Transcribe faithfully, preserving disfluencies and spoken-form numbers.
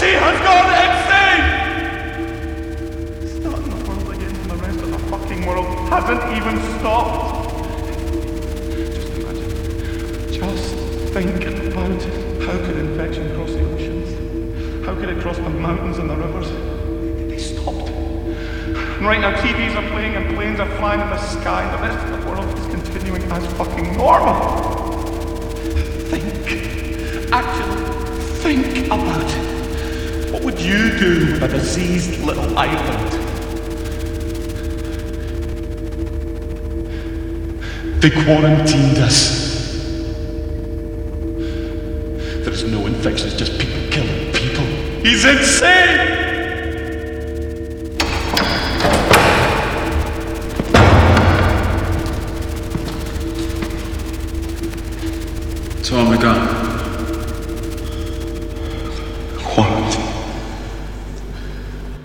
She has gone insane! Starting the world again and the rest of the fucking world hasn't even stopped. Just imagine. Just think about it. How could infection cross the oceans? How could it cross the mountains and the rivers? They stopped. And right now T Vs are playing and planes are flying in the sky and the rest of the world is continuing as fucking normal. Think. Actually, think about it. What would you do with a diseased little island? They quarantined us. There is no infection, it's just people killing people. He's insane! Tom McGann.